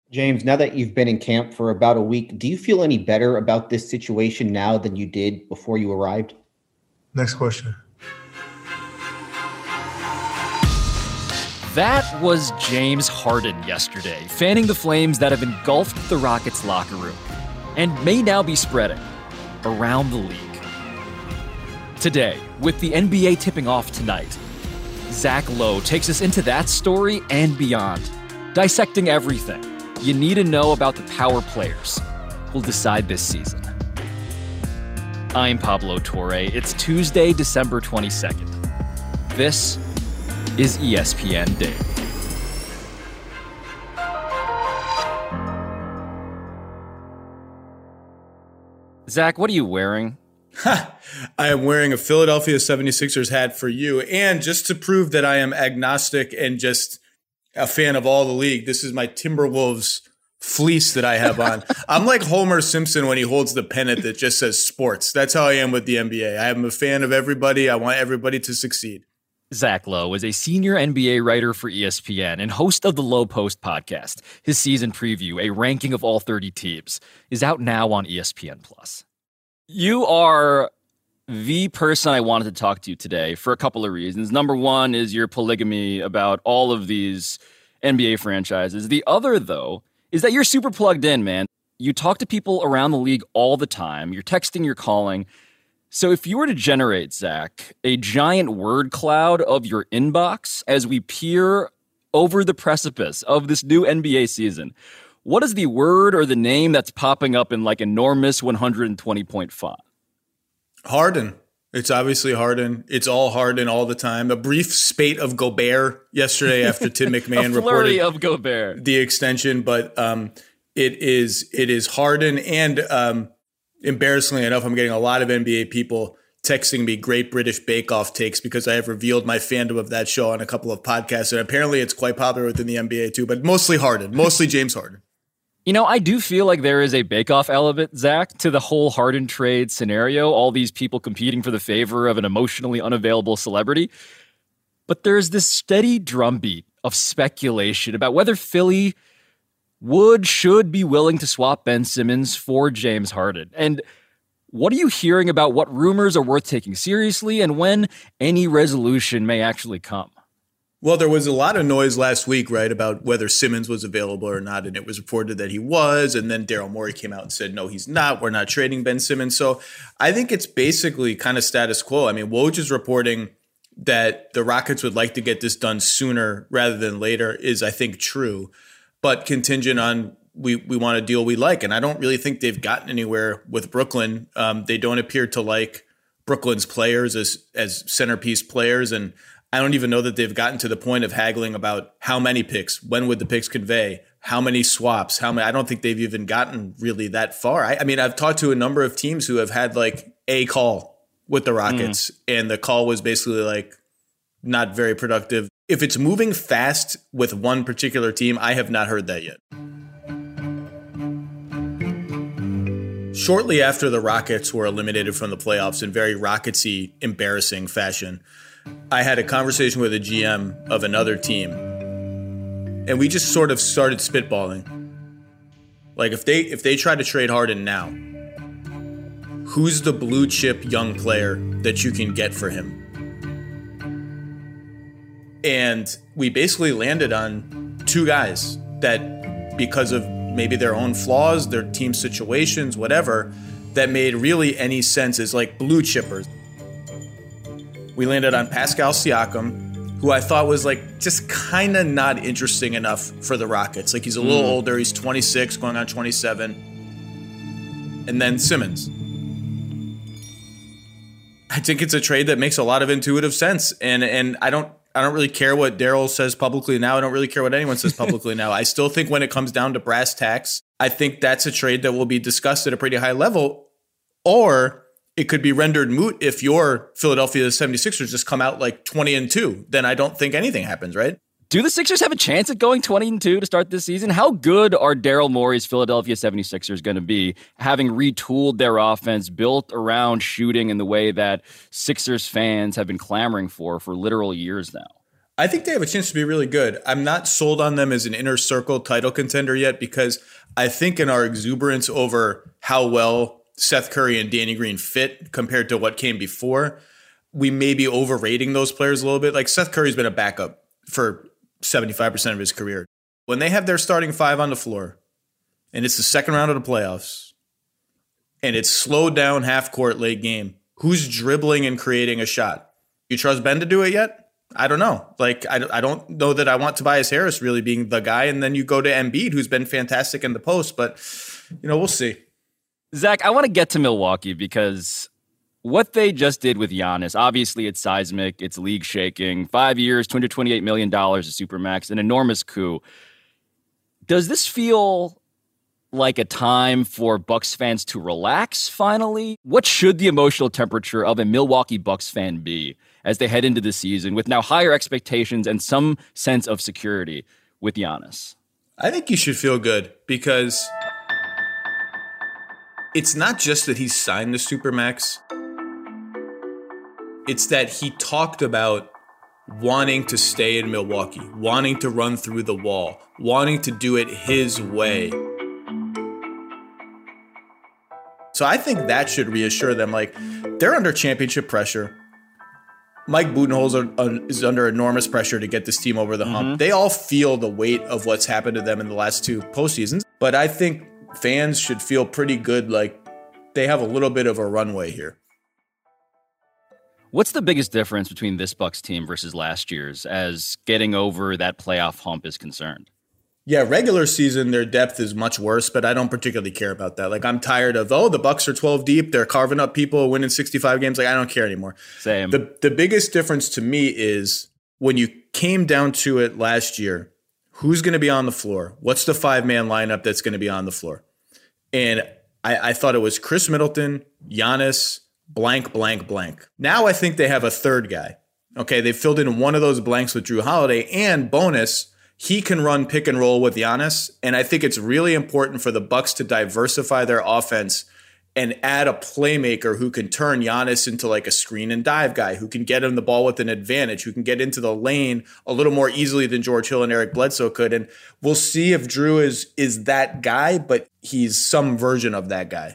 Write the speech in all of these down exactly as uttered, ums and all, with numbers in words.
James, now that you've been in camp for about a week, do you feel any better about this situation now than you did before you arrived? Next question. That was James Harden yesterday, fanning the flames that have engulfed the Rockets' locker room and may now be spreading around the league. Today, with the N B A tipping off tonight, Zach Lowe takes us into that story and beyond, dissecting everything you need to know about the power players who'll decide this season. I'm Pablo Torre. It's Tuesday, December twenty-second. This is E S P N Daily. Zach, what are you wearing? Ha! I am wearing a Philadelphia seventy-sixers hat for you. And just to prove that I am agnostic and just a fan of all the league, this is my Timberwolves fleece that I have on. I'm like Homer Simpson when he holds the pennant that just says sports. That's how I am with the N B A. I am a fan of everybody. I want everybody to succeed. Zach Lowe is a senior N B A writer for E S P N and host of the Lowe Post podcast. His season preview, a ranking of all thirty teams, is out now on E S P N plus. You are the person I wanted to talk to today for a couple of reasons. Number one is your polygamy about all of these N B A franchises. The other, though, is that you're super plugged in, man. You talk to people around the league all the time. You're texting, you're calling. So if you were to generate, Zach, a giant word cloud of your inbox as we peer over the precipice of this new N B A season, what is the word or the name that's popping up in like enormous one hundred twenty point font? Harden. It's obviously Harden. It's all Harden all the time. A brief spate of Gobert yesterday after Tim McMahon a flurry reported of Gobert. the extension, but um, it is it is Harden. And um, embarrassingly enough, I'm getting a lot of N B A people texting me Great British Bake Off takes because I have revealed my fandom of that show on a couple of podcasts, and apparently it's quite popular within the N B A too. But mostly Harden, mostly James Harden. You know, I do feel like there is a bake-off element, Zach, to the whole Harden trade scenario, all these people competing for the favor of an emotionally unavailable celebrity. But there's this steady drumbeat of speculation about whether Philly would, should be willing to swap Ben Simmons for James Harden. And what are you hearing about what rumors are worth taking seriously and when any resolution may actually come? Well, there was a lot of noise last week, right, about whether Simmons was available or not, and it was reported that he was, and then Daryl Morey came out and said, no, he's not. We're not trading Ben Simmons. So I think it's basically kind of status quo. I mean, Woj is reporting that the Rockets would like to get this done sooner rather than later is, I think, true, but contingent on we we want a deal we like. And I don't really think they've gotten anywhere with Brooklyn. Um, they don't appear to like Brooklyn's players as as centerpiece players, and I don't even know that they've gotten to the point of haggling about how many picks, when would the picks convey, how many swaps, how many. I don't think they've even gotten really that far. I, I mean, I've talked to a number of teams who have had like a call with the Rockets, mm. and the call was basically like not very productive. If it's moving fast with one particular team, I have not heard that yet. Shortly after the Rockets were eliminated from the playoffs in very Rocketsy, embarrassing fashion, I had a conversation with a G M of another team, and we just sort of started spitballing. Like, if they if they try to trade Harden now, who's the blue chip young player that you can get for him? And we basically landed on two guys that, because of maybe their own flaws, their team situations, whatever, that made really any sense as like blue chippers. We landed on Pascal Siakam, who I thought was like just kind of not interesting enough for the Rockets. Like, he's a little mm. older. He's twenty-six, going on twenty-seven. And then Simmons. I think it's a trade that makes a lot of intuitive sense. And and I don't I don't really care what Daryl says publicly now. I don't really care what anyone says publicly now. I still think when it comes down to brass tacks, I think that's a trade that will be discussed at a pretty high level. Or it could be rendered moot if your Philadelphia seventy-sixers just come out like twenty and two. Then I don't think anything happens, right? Do the Sixers have a chance at going twenty and two to start this season? How good are Daryl Morey's Philadelphia seventy-sixers going to be, having retooled their offense, built around shooting in the way that Sixers fans have been clamoring for for literal years now? I think they have a chance to be really good. I'm not sold on them as an inner circle title contender yet because I think in our exuberance over how well Seth Curry and Danny Green fit compared to what came before, we may be overrating those players a little bit. Like Seth Curry's been a backup for seventy-five percent of his career. When they have their starting five on the floor and it's the second round of the playoffs and it's slowed down half court late game, who's dribbling and creating a shot? You trust Ben to do it yet? I don't know. Like, I, I don't know that I want Tobias Harris really being the guy. And then you go to Embiid, who's been fantastic in the post. But, you know, we'll see. Zach, I want to get to Milwaukee because what they just did with Giannis, obviously it's seismic, it's league shaking. Five years, two hundred twenty-eight million dollars of Supermax, an enormous coup. Does this feel like a time for Bucks fans to relax finally? What should the emotional temperature of a Milwaukee Bucks fan be as they head into the season with now higher expectations and some sense of security with Giannis? I think you should feel good because it's not just that he signed the Supermax. It's that he talked about wanting to stay in Milwaukee, wanting to run through the wall, wanting to do it his way. So I think that should reassure them. Like, they're under championship pressure. Mike Budenholzer is under enormous pressure to get this team over the hump. Mm-hmm. They all feel the weight of what's happened to them in the last two postseasons. But I think fans should feel pretty good, like they have a little bit of a runway here. What's the biggest difference between this Bucks team versus last year's as getting over that playoff hump is concerned? Yeah, regular season, their depth is much worse, but I don't particularly care about that. Like, I'm tired of, oh, the Bucks are twelve deep. They're carving up people, winning sixty-five games. Like, I don't care anymore. Same. The, the biggest difference to me is when you came down to it last year, who's going to be on the floor? What's the five-man lineup that's going to be on the floor? And I, I thought it was Chris Middleton, Giannis, blank, blank, blank. Now I think they have a third guy. Okay, they filled in one of those blanks with Drew Holiday, and bonus, he can run pick and roll with Giannis. And I think it's really important for the Bucks to diversify their offense and add a playmaker who can turn Giannis into like a screen and dive guy, who can get him the ball with an advantage, who can get into the lane a little more easily than George Hill and Eric Bledsoe could. And we'll see if Drew is is that guy, but he's some version of that guy.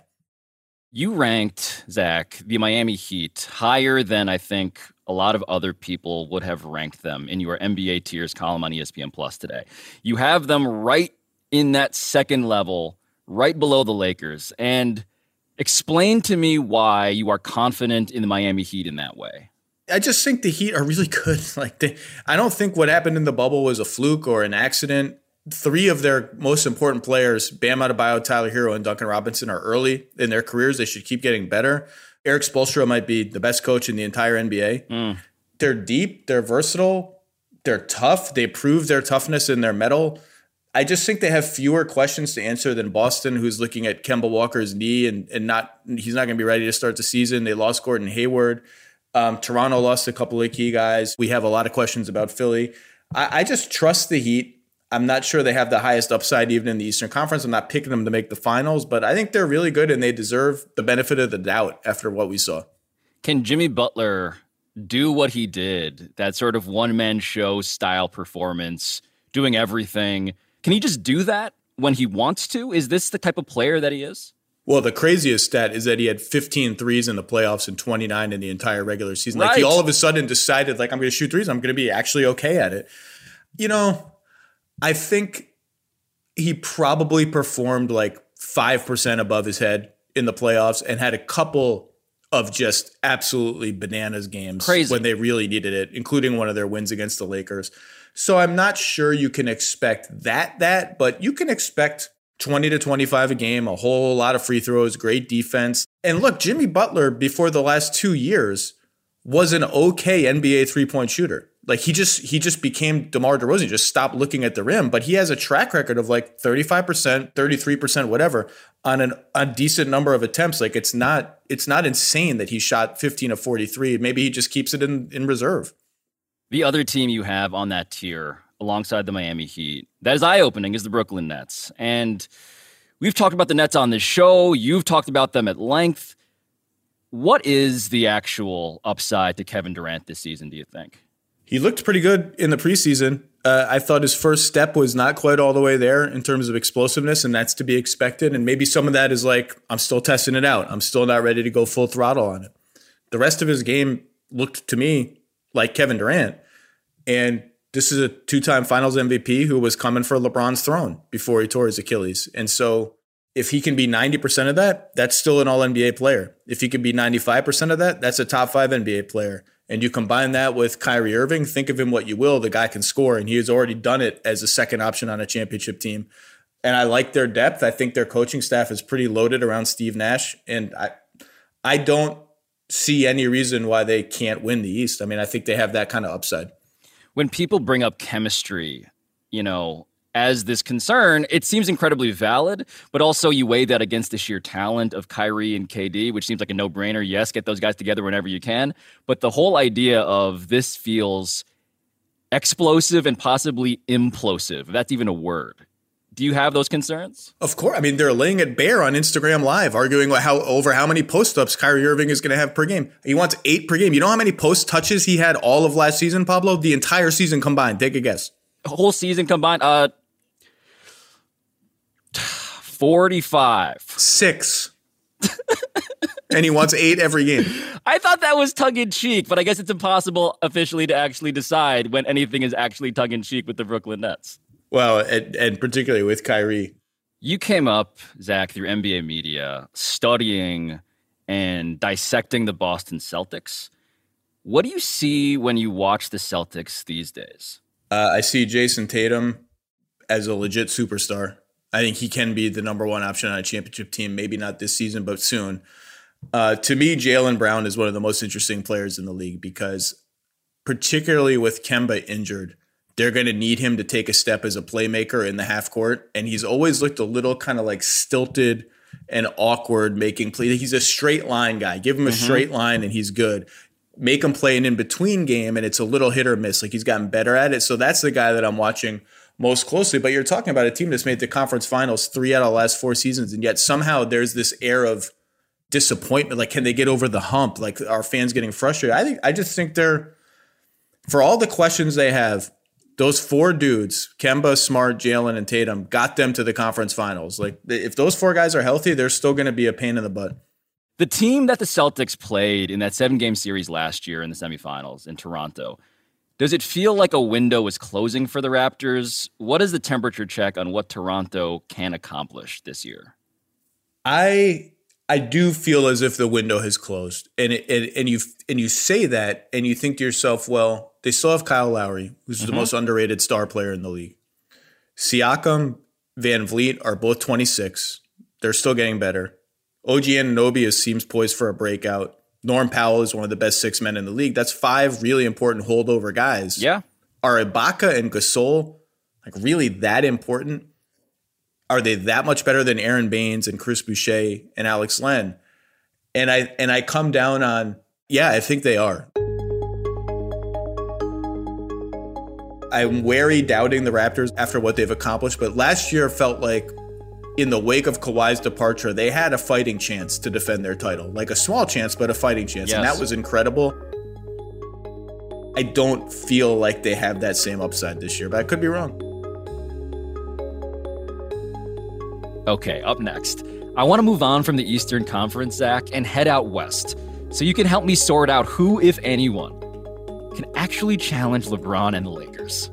You ranked, Zach, the Miami Heat higher than I think a lot of other people would have ranked them in your N B A tiers column on E S P N Plus today. You have them right in that second level, right below the Lakers. And explain to me why you are confident in the Miami Heat in that way. I just think the Heat are really good. Like, they, I don't think what happened in the bubble was a fluke or an accident. Three of their most important players, Bam Adebayo, Tyler Hero, and Duncan Robinson, are early in their careers. They should keep getting better. Eric Spoelstra might be the best coach in the entire N B A. Mm. They're deep. They're versatile. They're tough. They prove their toughness in their mettle. I just think they have fewer questions to answer than Boston, who's looking at Kemba Walker's knee and, and not he's not going to be ready to start the season. They lost Gordon Hayward. Um, Toronto lost a couple of key guys. We have a lot of questions about Philly. I, I just trust the Heat. I'm not sure they have the highest upside even in the Eastern Conference. I'm not picking them to make the finals, but I think they're really good and they deserve the benefit of the doubt after what we saw. Can Jimmy Butler do what he did, that sort of one-man show style performance, doing everything? Can he just do that when he wants to? Is this the type of player that he is? Well, the craziest stat is that he had fifteen threes in the playoffs and twenty-nine in the entire regular season. Right. Like, he all of a sudden decided, like, I'm going to shoot threes. I'm going to be actually okay at it. You know, I think he probably performed like five percent above his head in the playoffs and had a couple of just absolutely bananas games Crazy. when they really needed it, including one of their wins against the Lakers. So I'm not sure you can expect that, that, but you can expect twenty to twenty-five a game, a whole lot of free throws, great defense. And look, Jimmy Butler, before the last two years, was an okay N B A three-point shooter. Like, he just he just became DeMar DeRozan. He just stopped looking at the rim. But he has a track record of like thirty-five percent, thirty-three percent, whatever, on an, a decent number of attempts. Like, it's not it's not insane that he shot fifteen of forty-three. Maybe he just keeps it in, in reserve. The other team you have on that tier, alongside the Miami Heat, that is eye-opening, is the Brooklyn Nets. And we've talked about the Nets on this show. You've talked about them at length. What is the actual upside to Kevin Durant this season, do you think? He looked pretty good in the preseason. Uh, I thought his first step was not quite all the way there in terms of explosiveness, and that's to be expected. And maybe some of that is like, I'm still testing it out. I'm still not ready to go full throttle on it. The rest of his game looked to me like Kevin Durant. And this is a two-time Finals M V P who was coming for LeBron's throne before he tore his Achilles. And so if he can be ninety percent of that, that's still an all N B A player. If he can be ninety-five percent of that, that's a top five N B A player. And you combine that with Kyrie Irving, think of him what you will, the guy can score, and he has already done it as a second option on a championship team. And I like their depth. I think their coaching staff is pretty loaded around Steve Nash, and I I don't see any reason why they can't win the East. I mean, I think they have that kind of upside. When people bring up chemistry, you know, as this concern, it seems incredibly valid, but also you weigh that against the sheer talent of Kyrie and K D, which seems like a no-brainer. Yes, get those guys together whenever you can. But the whole idea of this feels explosive and possibly implosive, if that's even a word. Do you have those concerns? Of course. I mean, they're laying it bare on Instagram Live, arguing how over how many post-ups Kyrie Irving is going to have per game. He wants eight per game. You know how many post touches he had all of last season, Pablo? The entire season combined. Take a guess. Whole season combined? Uh, forty-five. Six. And he wants eight every game. I thought that was tongue-in-cheek, but I guess it's impossible officially to actually decide when anything is actually tongue-in-cheek with the Brooklyn Nets. Well, and, and particularly with Kyrie. You came up, Zach, through N B A media, studying and dissecting the Boston Celtics. What do you see when you watch the Celtics these days? Uh, I see Jason Tatum as a legit superstar. I think he can be the number one option on a championship team. Maybe not this season, but soon. Uh, to me, Jaylen Brown is one of the most interesting players in the league because particularly with Kemba injured, they're going to need him to take a step as a playmaker in the half court. And he's always looked a little kind of like stilted and awkward making plays. He's a straight line guy. Give him a mm-hmm. straight line and he's good. Make him play an in-between game and it's a little hit or miss. Like he's gotten better at it. So that's the guy that I'm watching most closely. But you're talking about a team that's made the conference finals three out of the last four seasons. And yet somehow there's this air of disappointment. Like, can they get over the hump? Like, are fans getting frustrated? I think, I just think they're, for all the questions they have, those four dudes, Kemba, Smart, Jaylen, and Tatum, got them to the conference finals. Like, if those four guys are healthy, they're still going to be a pain in the butt. The team that the Celtics played in that seven-game series last year in the semifinals in Toronto, does it feel like a window was closing for the Raptors? What is the temperature check on what Toronto can accomplish this year? I I do feel as if the window has closed, and it, and, and you and you say that, and you think to yourself, well, they still have Kyle Lowry, who's mm-hmm. the most underrated star player in the league. Siakam, Van Vliet are both twenty-six. They're still getting better. O G Anunoby seems poised for a breakout. Norm Powell is one of the best six men in the league. That's five really important holdover guys. Yeah. Are Ibaka and Gasol like really that important? Are they that much better than Aaron Baines and Chris Boucher and Alex Len? And I and I come down on, yeah, I think they are. I'm wary doubting the Raptors after what they've accomplished, but last year felt like in the wake of Kawhi's departure, they had a fighting chance to defend their title. Like a small chance, but a fighting chance. Yes. And that was incredible. I don't feel like they have that same upside this year, but I could be wrong. Okay, up next, I want to move on from the Eastern Conference, Zach, and head out west so you can help me sort out who, if anyone, can actually challenge LeBron and the Lakers.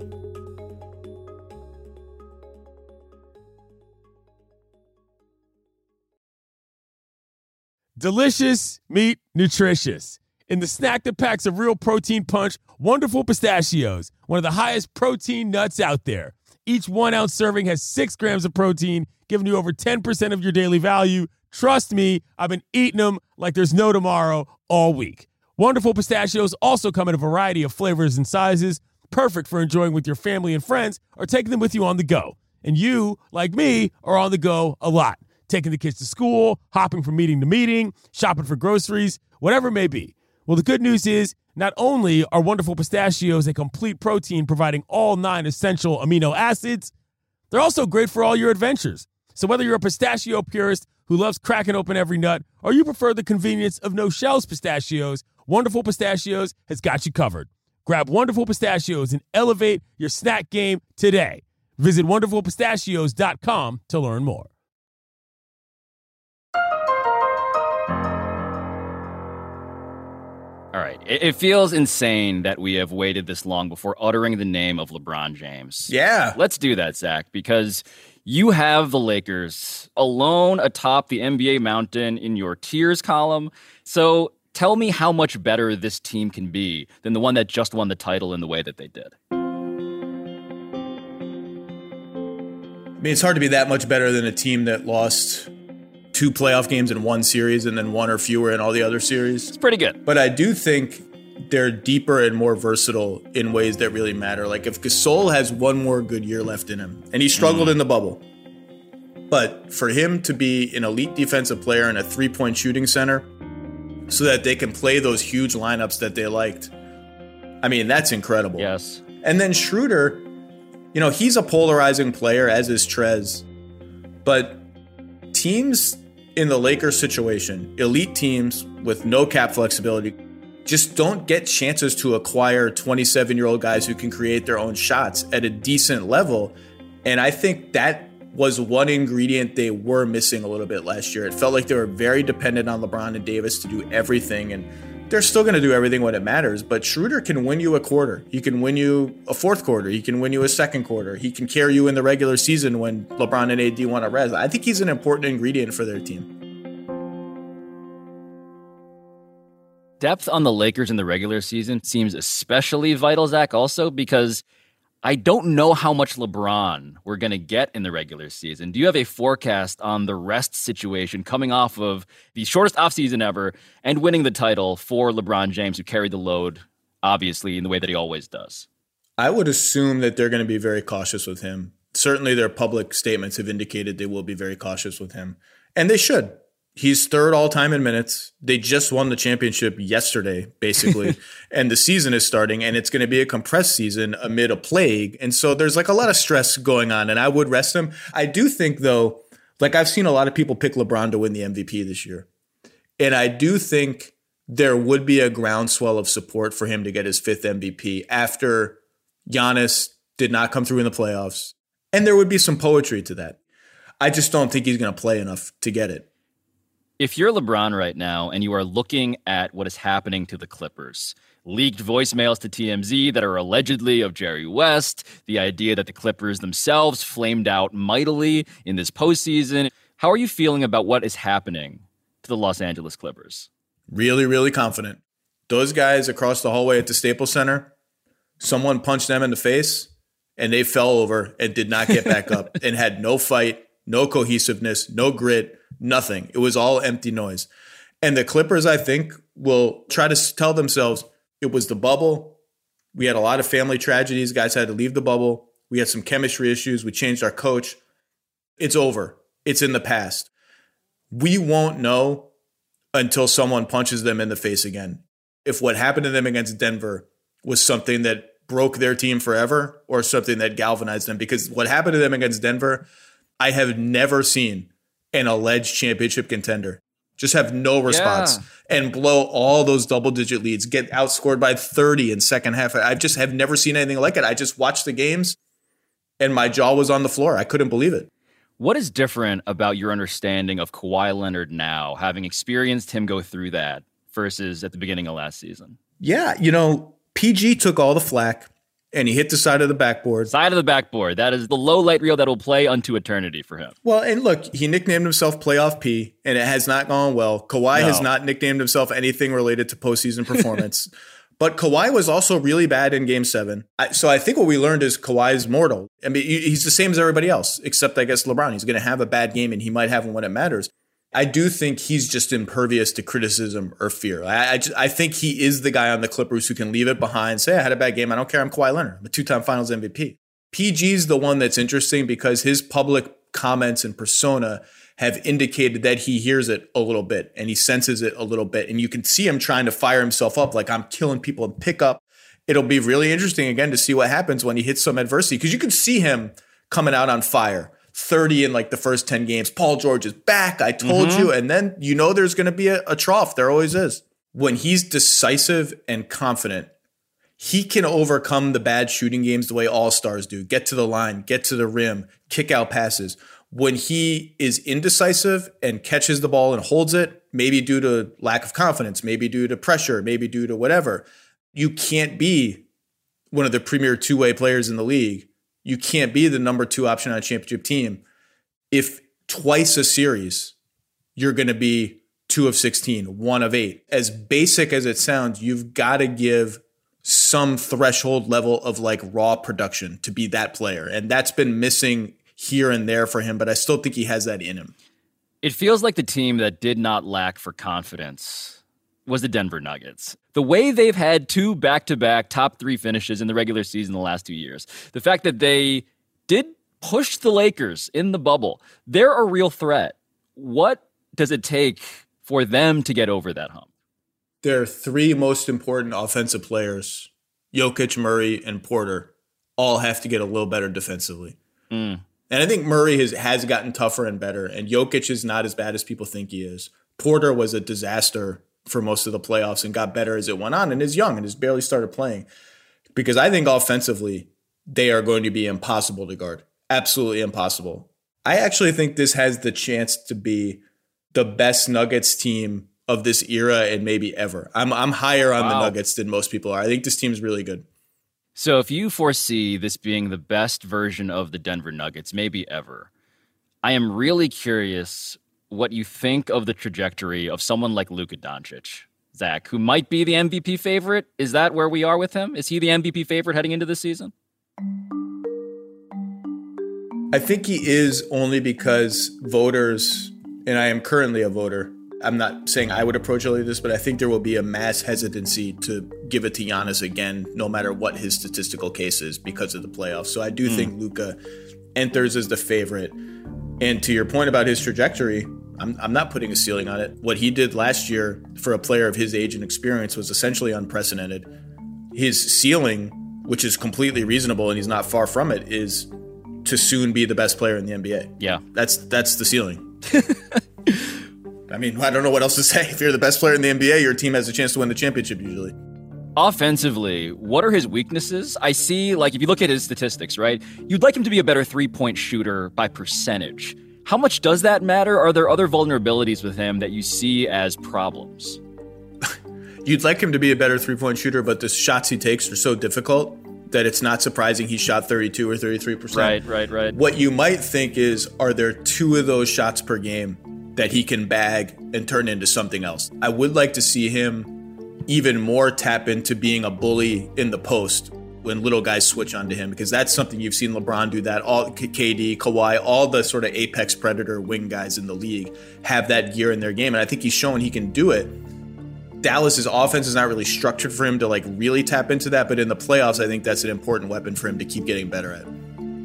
Delicious meat, nutritious. In the snack that packs a real protein punch, Wonderful Pistachios, one of the highest protein nuts out there. Each one-ounce serving has six grams of protein, giving you over ten percent of your daily value. Trust me, I've been eating them like there's no tomorrow all week. Wonderful Pistachios also come in a variety of flavors and sizes, perfect for enjoying with your family and friends or taking them with you on the go. And you, like me, are on the go a lot. Taking the kids to school, hopping from meeting to meeting, shopping for groceries, whatever it may be. Well, the good news is not only are Wonderful Pistachios a complete protein providing all nine essential amino acids, they're also great for all your adventures. So whether you're a pistachio purist who loves cracking open every nut or you prefer the convenience of no-shells pistachios, Wonderful Pistachios has got you covered. Grab Wonderful Pistachios and elevate your snack game today. Visit wonderful pistachios dot com to learn more. All right. It feels insane that we have waited this long before uttering the name of LeBron James. Yeah. Let's do that, Zach, because you have the Lakers alone atop the N B A mountain in your tiers column. So tell me how much better this team can be than the one that just won the title in the way that they did. I mean, it's hard to be that much better than a team that lost two playoff games in one series and then one or fewer in all the other series. It's pretty good. But I do think they're deeper and more versatile in ways that really matter. Like if Gasol has one more good year left in him, and he struggled mm. in the bubble, but for him to be an elite defensive player and a three-point shooting center so that they can play those huge lineups that they liked, I mean, that's incredible. Yes. And then Schroeder, you know, he's a polarizing player, as is Trez. But teams in the Lakers situation, elite teams with no cap flexibility, just don't get chances to acquire twenty-seven-year-old guys who can create their own shots at a decent level. And I think that was one ingredient they were missing a little bit last year. It felt like they were very dependent on LeBron and Davis to do everything, and they're still going to do everything when it matters. But Schroeder can win you a quarter. He can win you a fourth quarter. He can win you a second quarter. He can carry you in the regular season when LeBron and A D want to rest. I think he's an important ingredient for their team. Depth on the Lakers in the regular season seems especially vital, Zach, also because I don't know how much LeBron we're going to get in the regular season. Do you have a forecast on the rest situation coming off of the shortest offseason ever and winning the title for LeBron James, who carried the load, obviously, in the way that he always does? I would assume that they're going to be very cautious with him. Certainly their public statements have indicated they will be very cautious with him. And they should. He's third all-time in minutes. They just won the championship yesterday, basically, and the season is starting, and it's going to be a compressed season amid a plague. And so there's like a lot of stress going on, and I would rest him. I do think, though, like I've seen a lot of people pick LeBron to win the M V P this year, and I do think there would be a groundswell of support for him to get his fifth M V P after Giannis did not come through in the playoffs, and there would be some poetry to that. I just don't think he's going to play enough to get it. If you're LeBron right now and you are looking at what is happening to the Clippers, leaked voicemails to T M Z that are allegedly of Jerry West, the idea that the Clippers themselves flamed out mightily in this postseason, how are you feeling about what is happening to the Los Angeles Clippers? Really, really confident. Those guys across the hallway at the Staples Center, someone punched them in the face and they fell over and did not get back up and had no fight, no cohesiveness, no grit, nothing. It was all empty noise. And the Clippers, I think, will try to tell themselves it was the bubble. We had a lot of family tragedies. Guys had to leave the bubble. We had some chemistry issues. We changed our coach. It's over. It's in the past. We won't know until someone punches them in the face again. If what happened to them against Denver was something that broke their team forever or something that galvanized them. Because what happened to them against Denver, I have never seen an alleged championship contender just have no response yeah. and blow all those double-digit leads, get outscored by thirty in second half. I just have never seen anything like it. I just watched the games, and my jaw was on the floor. I couldn't believe it. What is different about your understanding of Kawhi Leonard now, having experienced him go through that, versus at the beginning of last season? Yeah, you know, P G took all the flack. And he hit the side of the backboard. Side of the backboard. That is the low light reel that will play unto eternity for him. Well, and look, he nicknamed himself Playoff P, and it has not gone well. Kawhi no. has not nicknamed himself anything related to postseason performance. But Kawhi was also really bad in Game seven. I, so I think what we learned is Kawhi's mortal. I mean, he's the same as everybody else, except I guess LeBron. He's going to have a bad game, and he might have one when it matters. I do think he's just impervious to criticism or fear. I I, just, I think he is the guy on the Clippers who can leave it behind, say, I had a bad game. I don't care. I'm Kawhi Leonard. I'm a two-time Finals M V P. P G's the one that's interesting because his public comments and persona have indicated that he hears it a little bit and he senses it a little bit. And you can see him trying to fire himself up like I'm killing people in pickup. It'll be really interesting, again, to see what happens when he hits some adversity because you can see him coming out on fire. thirty in like the first ten games. Paul George is back. I told mm-hmm. you. And then you know there's going to be a, a trough. There always is. When he's decisive and confident, he can overcome the bad shooting games the way all-stars do. Get to the line, get to the rim, kick out passes. When he is indecisive and catches the ball and holds it, maybe due to lack of confidence, maybe due to pressure, maybe due to whatever, you can't be one of the premier two-way players in the league. You can't be the number two option on a championship team if twice a series you're going to be two of sixteen, one of eight. As basic as it sounds, you've got to give some threshold level of like raw production to be that player. And that's been missing here and there for him, but I still think he has that in him. It feels like the team that did not lack for confidence was the Denver Nuggets. The way they've had two back-to-back top three finishes in the regular season the last two years, the fact that they did push the Lakers in the bubble, they're a real threat. What does it take for them to get over that hump? Their three most important offensive players, Jokic, Murray, and Porter, all have to get a little better defensively. Mm. And I think Murray has, has gotten tougher and better, and Jokic is not as bad as people think he is. Porter was a disaster for most of the playoffs and got better as it went on and is young and has barely started playing. Because I think offensively, they are going to be impossible to guard. Absolutely impossible. I actually think this has the chance to be the best Nuggets team of this era and maybe ever. I'm I'm higher on wow. the Nuggets than most people are. I think this team's really good. So if you foresee this being the best version of the Denver Nuggets, maybe ever, I am really curious what you think of the trajectory of someone like Luka Doncic, Zach, who might be the M V P favorite. Is that where we are with him? Is he the M V P favorite heading into the season? I think he is, only because voters, and I am currently a voter, I'm not saying I would approach it like this, but I think there will be a mass hesitancy to give it to Giannis again, no matter what his statistical case is, because of the playoffs. So I do mm. think Luka enters as the favorite. And to your point about his trajectory, I'm, I'm not putting a ceiling on it. What he did last year for a player of his age and experience was essentially unprecedented. His ceiling, which is completely reasonable and he's not far from it, is to soon be the best player in the N B A. Yeah. That's that's the ceiling. I mean, I don't know what else to say. If you're the best player in the N B A, your team has a chance to win the championship usually. Offensively, what are his weaknesses? I see, like, if you look at his statistics, right, you'd like him to be a better three-point shooter by percentage. How much does that matter? Are there other vulnerabilities with him that you see as problems? You'd like him to be a better three-point shooter, but the shots he takes are so difficult that it's not surprising he shot thirty-two or thirty-three percent. Right, right, right. What you might think is, are there two of those shots per game that he can bag and turn into something else? I would like to see him even more tap into being a bully in the post when little guys switch onto him, because that's something you've seen LeBron do that. All K D, Kawhi, all the sort of apex predator wing guys in the league have that gear in their game, and I think he's shown he can do it. Dallas's offense is not really structured for him to like really tap into that, but in the playoffs, I think that's an important weapon for him to keep getting better at.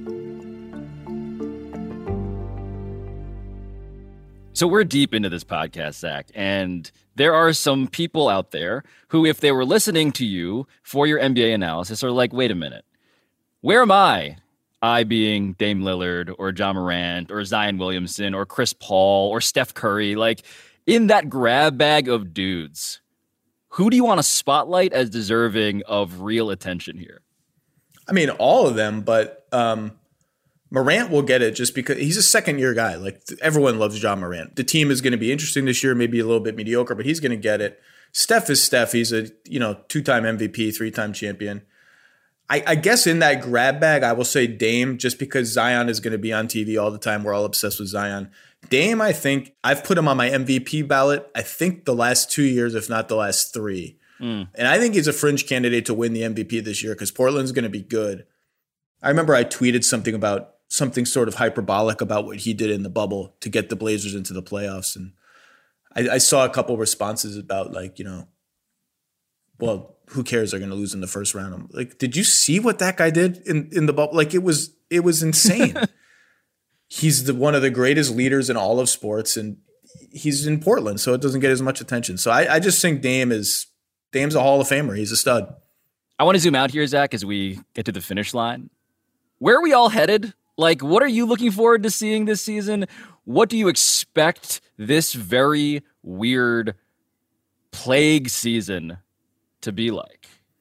So we're deep into this podcast, Zach, and there are some people out there who, if they were listening to you for your N B A analysis, are like, wait a minute, where am I? I being Dame Lillard or Ja Morant or Zion Williamson or Chris Paul or Steph Curry, like in that grab bag of dudes. Who do you want to spotlight as deserving of real attention here? I mean, all of them, but um, Morant will get it just because he's a second-year guy. Like, everyone loves Ja Morant. The team is going to be interesting this year, maybe a little bit mediocre, but he's going to get it. Steph is Steph. He's a you know two-time M V P, three-time champion. I, I guess in that grab bag, I will say Dame, just because Zion is going to be on T V all the time. We're all obsessed with Zion. Dame, I think, I've put him on my M V P ballot, I think the last two years, if not the last three. Mm. And I think he's a fringe candidate to win the M V P this year because Portland's going to be good. I remember I tweeted something about something sort of hyperbolic about what he did in the bubble to get the Blazers into the playoffs. And I, I saw a couple responses about like, you know, well, who cares? They're going to lose in the first round. I'm like, did you see what that guy did in, in the bubble? Like, it was, it was insane. He's the one of the greatest leaders in all of sports, and he's in Portland, so it doesn't get as much attention. So I, I just think Dame is Dame's a Hall of Famer. He's a stud. I want to zoom out here, Zach, as we get to the finish line. Where are we all headed? Like, what are you looking forward to seeing this season? What do you expect this very weird plague season to be like?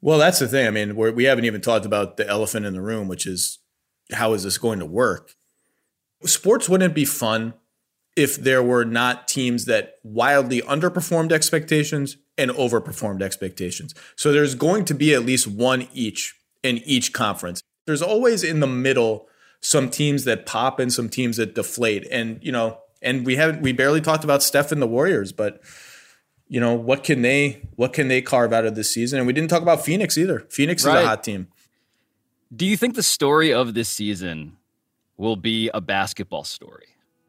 Well, that's the thing. I mean, we're, we haven't even talked about the elephant in the room, which is how is this going to work? Sports wouldn't be fun if there were not teams that wildly underperformed expectations and overperformed expectations. So there's going to be at least one each in each conference. There's always in the middle some teams that pop and some teams that deflate. And, you know, and we haven't, we barely talked about Steph and the Warriors, but you know, what can they, what can they carve out of this season? And we didn't talk about Phoenix either. Phoenix right. is a hot team. Do you think the story of this season will be a basketball story?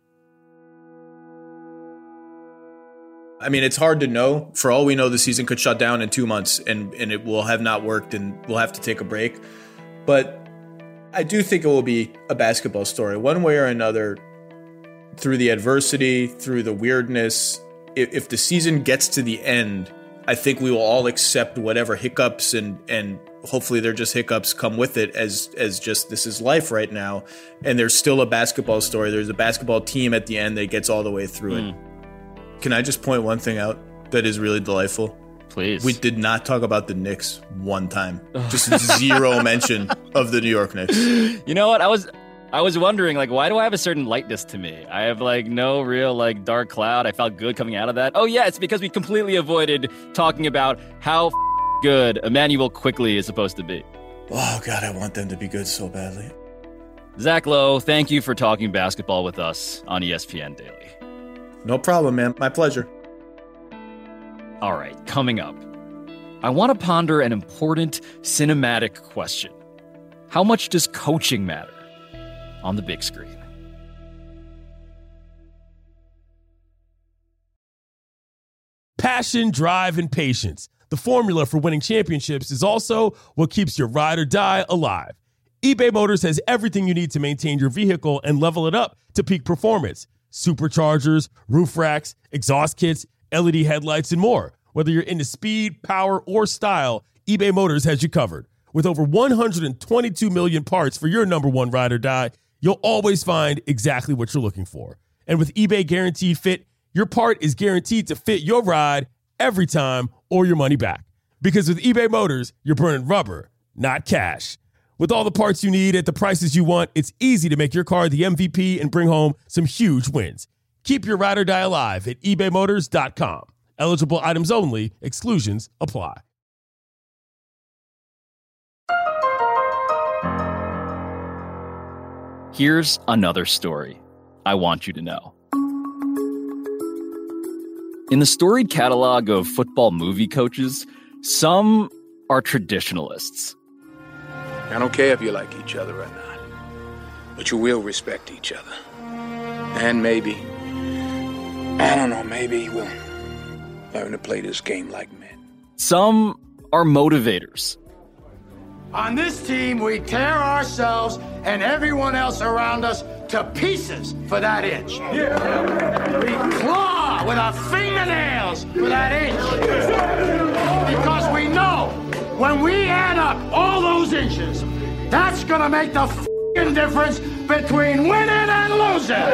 I mean, it's hard to know. For all we know, the season could shut down in two months and, and it will have not worked and we'll have to take a break. But I do think it will be a basketball story one way or another, through the adversity, through the weirdness. If, if the season gets to the end, I think we will all accept whatever hiccups and, and hopefully they're just hiccups come with it as, as just this is life right now. And there's still a basketball story. There's a basketball team at the end that gets all the way through mm. it. Can I just point one thing out that is really delightful? Please. We did not talk about the Knicks one time. Just zero mention of the New York Knicks. You know what? I was I was wondering, like, why do I have a certain lightness to me? I have, like, no real, like, dark cloud. I felt good coming out of that. Oh, yeah, it's because we completely avoided talking about how f- good Emmanuel Quickley is supposed to be. Oh, God, I want them to be good so badly. Zach Lowe, thank you for talking basketball with us on E S P N Daily. No problem, man. My pleasure. All right, coming up, I want to ponder an important cinematic question. How much does coaching matter on the big screen? Passion, drive, and patience. The formula for winning championships is also what keeps your ride or die alive. eBay Motors has everything you need to maintain your vehicle and level it up to peak performance. Superchargers, roof racks, exhaust kits, L E D headlights, and more. Whether you're into speed, power, or style, eBay Motors has you covered. With over one hundred twenty-two million parts for your number one ride or die, you'll always find exactly what you're looking for. And with eBay Guaranteed Fit, your part is guaranteed to fit your ride every time or your money back. Because with eBay Motors, you're burning rubber, not cash. With all the parts you need at the prices you want, it's easy to make your car the M V P and bring home some huge wins. Keep your ride or die alive at ebay motors dot com. Eligible items only. Exclusions apply. Here's another story I want you to know. In the storied catalog of football movie coaches, some are traditionalists. I don't care if you like each other or not, but you will respect each other. And maybe, I don't know, maybe we'll learn to play this game like men. Some are motivators. On this team, we tear ourselves and everyone else around us to pieces for that inch. Yeah. We claw with our fingernails for that inch. Because we know when we add up all those inches, that's gonna make the f***ing difference between winning and losing.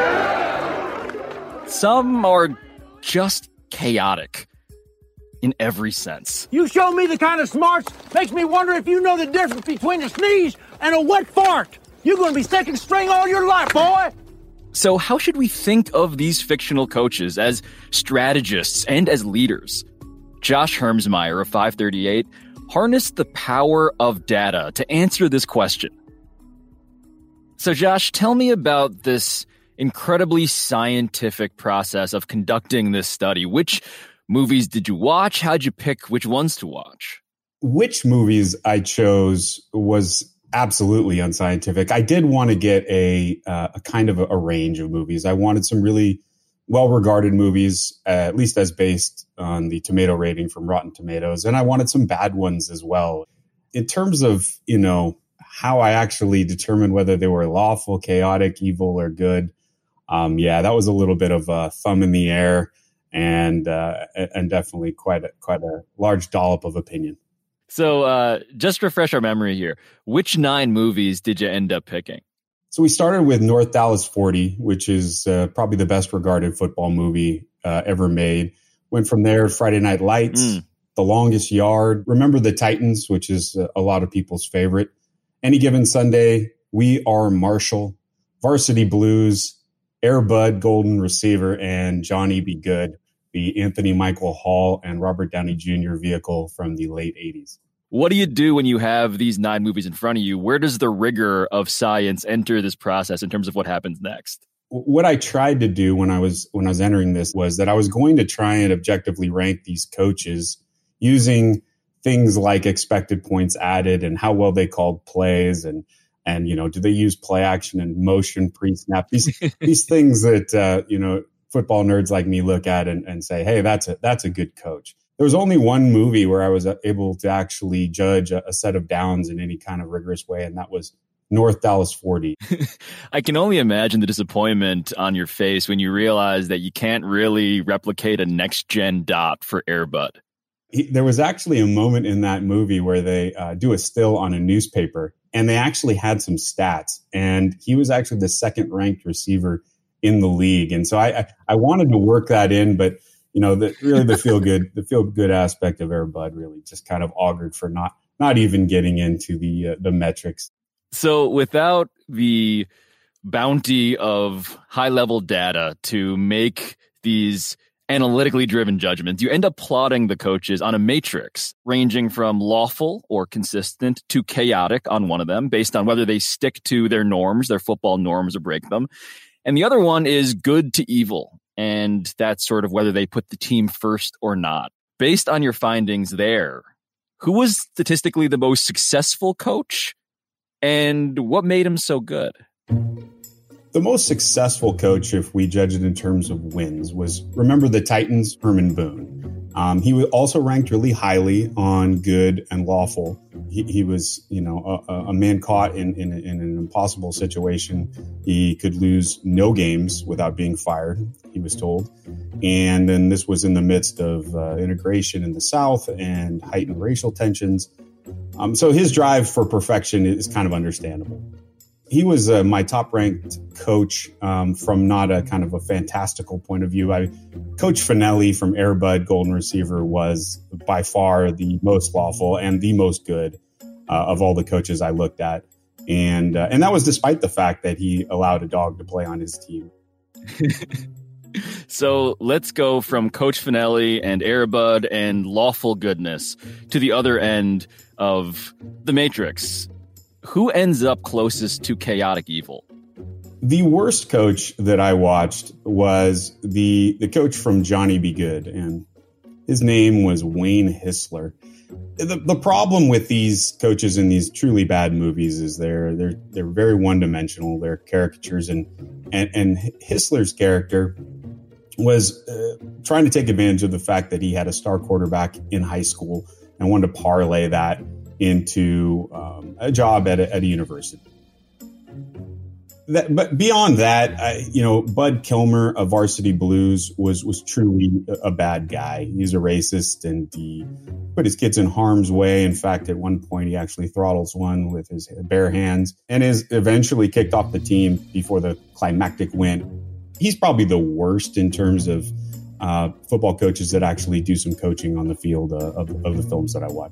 Some are just chaotic in every sense. You show me the kind of smarts makes me wonder if you know the difference between a sneeze and a wet fart. You're gonna be second string all your life, boy. So how should we think of these fictional coaches as strategists and as leaders? Josh Hermsmeyer of five thirty-eight harnessed the power of data to answer this question. So Josh, tell me about this incredibly scientific process of conducting this study. Which movies did you watch? How'd you pick which ones to watch? Which movies I chose was absolutely unscientific. I did want to get a, uh, a kind of a, a range of movies. I wanted some really well-regarded movies, uh, at least as based on the tomato rating from Rotten Tomatoes. And I wanted some bad ones as well. In terms of, you know, how I actually determined whether they were lawful, chaotic, evil, or good, um, yeah, that was a little bit of a thumb in the air and uh, and definitely quite a, quite a large dollop of opinion. So uh, just refresh our memory here. Which nine movies did you end up picking? So we started with North Dallas forty, which is uh, probably the best regarded football movie uh, ever made. Went from there, Friday Night Lights, mm. The Longest Yard. Remember the Titans, which is a lot of people's favorite. Any Given Sunday, We Are Marshall, Varsity Blues, Air Bud, Golden Receiver, and Johnny Be Good, the Anthony Michael Hall and Robert Downey Junior vehicle from the late eighties. What do you do when you have these nine movies in front of you? Where does the rigor of science enter this process in terms of what happens next? What I tried to do when I was when I was entering this was that I was going to try and objectively rank these coaches using things like expected points added and how well they called plays and and you know, do they use play action and motion pre-snap? These these things that uh, you know, football nerds like me look at and, and say, hey, that's a that's a good coach. There was only one movie where I was able to actually judge a, a set of downs in any kind of rigorous way, and that was North Dallas forty. I can only imagine the disappointment on your face when you realize that you can't really replicate a next-gen dot for Air Bud. He, there was actually a moment in that movie where they uh, do a still on a newspaper, and they actually had some stats, and he was actually the second-ranked receiver in the league. And so I, I, I wanted to work that in, but you know, the, really the feel good, the feel good aspect of Air Bud really just kind of augured for not, not even getting into the, uh, the metrics. So without the bounty of high level data to make these analytically driven judgments, you end up plotting the coaches on a matrix ranging from lawful or consistent to chaotic on one of them based on whether they stick to their norms, their football norms, or break them. And the other one is good to evil. And that's sort of whether they put the team first or not. Based on your findings there, who was statistically the most successful coach and what made him so good? The most successful coach, if we judge it in terms of wins, was, remember the Titans, Herman Boone. Um, he was also ranked really highly on good and lawful. He, he was, you know, a, a man caught in, in, in an impossible situation. He could lose no games without being fired, he was told. And then this was in the midst of uh, integration in the South and heightened racial tensions. Um, so his drive for perfection is kind of understandable. He was uh, my top-ranked coach um, from not a kind of a fantastical point of view. I, Coach Finelli from Air Bud, Golden Receiver, was by far the most lawful and the most good uh, of all the coaches I looked at. And uh, and that was despite the fact that he allowed a dog to play on his team. So let's go from Coach Finelli and Air Bud and lawful goodness to the other end of the Matrix. Who ends up closest to chaotic evil? The worst coach that I watched was the the coach from Johnny Be Good, and his name was Wayne Hissler. The the problem with these coaches in these truly bad movies is they're they're they're very one dimensional. They're caricatures, and and and Hissler's character was uh, trying to take advantage of the fact that he had a star quarterback in high school and wanted to parlay that into um, a job at a, at a university. That, but beyond that, I, you know, Bud Kilmer of Varsity Blues was was truly a, a bad guy. He's a racist, and he put his kids in harm's way. In fact, at one point, he actually throttles one with his bare hands and is eventually kicked off the team before the climactic win. He's probably the worst in terms of uh, football coaches that actually do some coaching on the field uh, of, of the films that I watch.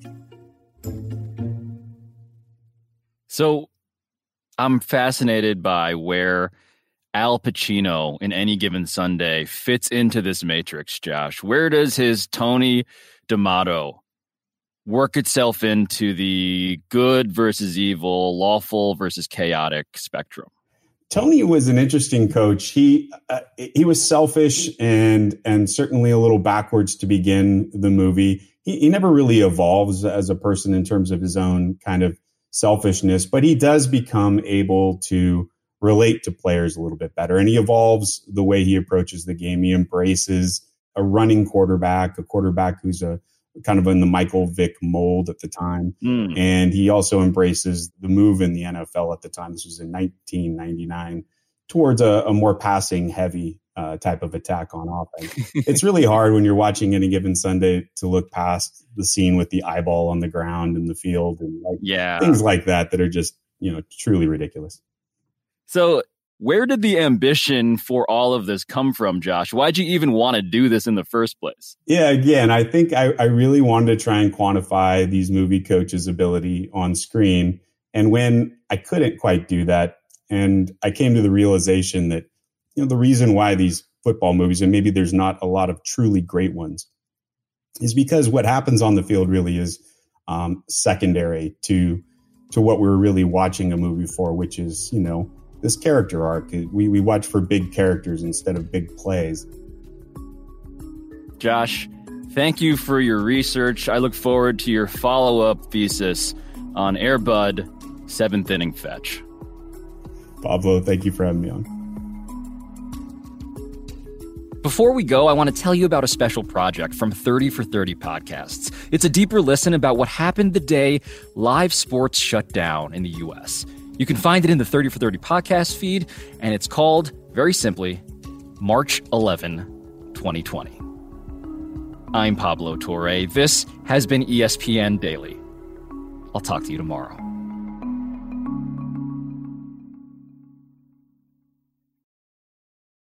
So I'm fascinated by where Al Pacino in Any Given Sunday fits into this matrix, Josh. Where does his Tony D'Amato work itself into the good versus evil, lawful versus chaotic spectrum? Tony was an interesting coach. He uh, he was selfish and and certainly a little backwards to begin the movie. He, he never really evolves as a person in terms of his own kind of selfishness, but he does become able to relate to players a little bit better. And he evolves the way he approaches the game. He embraces a running quarterback, a quarterback who's a kind of in the Michael Vick mold at the time. Mm. And he also embraces the move in the N F L at the time. This was in nineteen ninety-nine towards a, a more passing heavy uh, type of attack on offense. It's really hard when you're watching Any Given Sunday to look past the scene with the eyeball on the ground in the field and like yeah. things like that that are just, you know, truly ridiculous. So Where did the ambition for all of this come from, Josh? Why'd you even want to do this in the first place? Yeah, again, I think I, I really wanted to try and quantify these movie coaches' ability on screen. And when I couldn't quite do that, and I came to the realization that, you know, the reason why these football movies, and maybe there's not a lot of truly great ones, is because what happens on the field really is um, secondary to to what we're really watching a movie for, which is, you know, this character arc. We we watch for big characters instead of big plays. Josh, thank you for your research. I look forward to your follow-up thesis on Air Bud seventh inning fetch. Pablo, thank you for having me on. Before we go, I want to tell you about a special project from thirty for thirty Podcasts. It's a deeper listen about what happened the day live sports shut down in the U S. You can find it in the thirty for thirty podcast feed, and it's called, very simply, March eleventh, twenty twenty. I'm Pablo Torre. This has been E S P N Daily. I'll talk to you tomorrow.